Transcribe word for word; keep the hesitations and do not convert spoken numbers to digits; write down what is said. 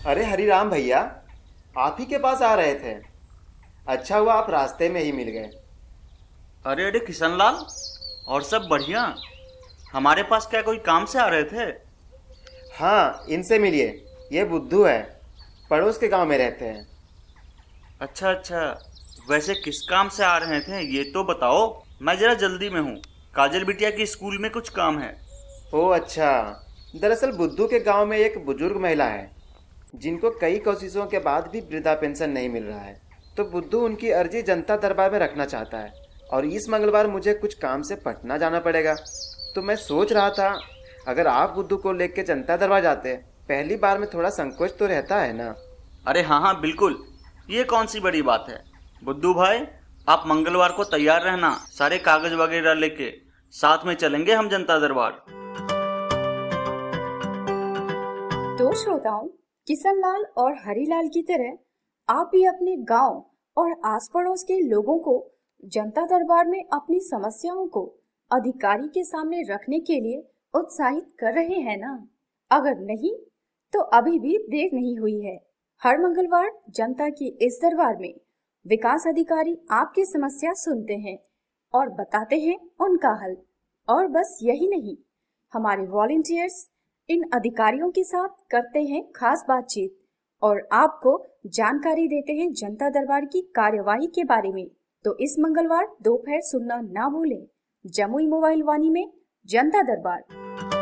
अरे हरिराम भैया, आप ही के पास आ रहे थे। अच्छा हुआ आप रास्ते में ही मिल गए। अरे अरे किशनलाल, और सब बढ़िया। हमारे पास क्या कोई काम से आ रहे थे? हाँ, इनसे मिलिए। ये बुद्धू है, पड़ोस के गांव में रहते हैं। अच्छा अच्छा। वैसे किस काम से आ रहे थे ये तो बताओ। मैं जरा जल्दी में हूँ। काजल बिटिया की स्कूल में कुछ काम है। ओह अच्छा। दरअसल बुद्धू के गांव में एक बुजुर्ग महिला है जिनको कई कोशिशों के बाद भी वृद्धा पेंशन नहीं मिल रहा है। तो बुद्धू उनकी अर्जी जनता दरबार में रखना चाहता है, और इस मंगलवार मुझे कुछ काम से पटना जाना पड़ेगा। तो मैं सोच रहा था, अगर आप बुद्धू को लेकर जनता दरबार जाते। पहली बार में थोड़ा संकोच तो रहता है ना। अरे हाँ हाँ बिल्कुल। ये कौन सी बड़ी बात है। बुद्धू भाई, आप मंगलवार को तैयार रहना, सारे कागज वगैरह लेके। साथ में चलेंगे हम जनता दरबार। तो श्रोताओं, किशनलाल और हरीलाल की तरह आप भी अपने गांव और आस पड़ोस के लोगों को जनता दरबार में अपनी समस्याओं को अधिकारी के सामने रखने के लिए उत्साहित कर रहे हैं ना? अगर नहीं, तो अभी भी देर नहीं हुई है। हर मंगलवार जनता की इस दरबार में विकास अधिकारी आपकी समस्या सुनते हैं और बताते हैं उनका हल। और बस यही नहीं, हमारे वॉलंटियर्स इन अधिकारियों के साथ करते हैं खास बातचीत और आपको जानकारी देते हैं जनता दरबार की कार्यवाही के बारे में। तो इस मंगलवार दोपहर सुनना ना भूलें, जमुई मोबाइल वाणी में जनता दरबार।